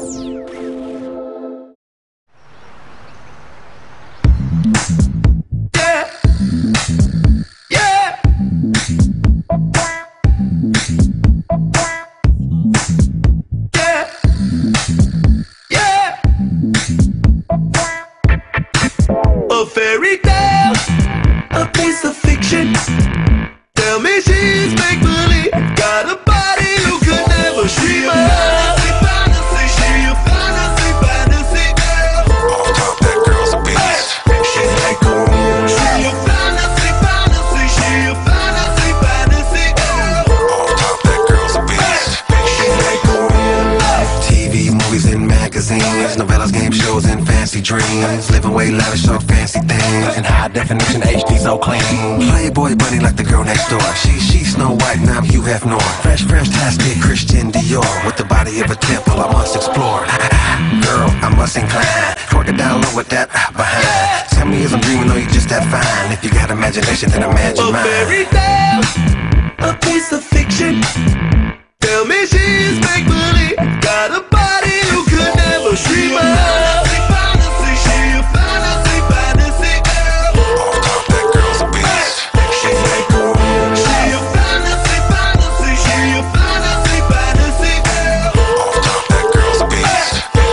A fairy tale, a piece of fiction. Tell me she's make believe, got a body you could never dream of. Fantasy, she a fantasy, fantasy girl. Off top, that girl's a beast. She's like a real she a fantasy, fantasy, she a fantasy, fantasy girl. Off top, that girl's a beast. She's like a real life. TV, movies, and magazines, novellas, game shows, and fancy dreams. Living way lavish, so fancy things. In high definition, HD so clean. Playboy bunny like the girl next door. She's Snow White, and I'm Hugh Hefner. Fresh, tastic, Christian Dior. With the body of a temple, I must explore. Girl, I must incline. Twerk it down low with that behind. Tell me, is I'm dreaming, or you just that fine? If you got imagination, then imagine A mine. fairy tale, a piece of fiction. Tell me she's make believe, got a body you could never dream of. Fantasy, she a fantasy, fantasy girl. Off top, that girl's a beast. She's like a real she a fantasy, fantasy, she a fantasy, fantasy girl. Off top, that girl's a beast.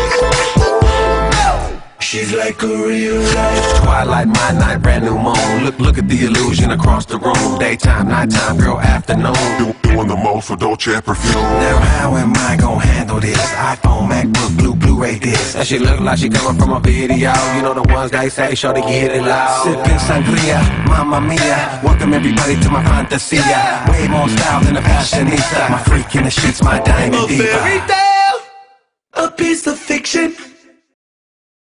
She's like a real life. Twilight, my night, brand new moon. Look at the illusion across the room. Daytime, nighttime, girl, afternoon. Doing the most for Dolce perfume. Now how am I gon' handle this? iPhone, MacBook, Blu-ray disc. And she look like she coming from a video. You know the ones they say, sure to get it loud. Sipping sangria, mamma mia. Welcome everybody to my fantasia. Way more style than a fashionista. My freak in the sheets, my diamond A diva. fairy tale, a piece of fiction.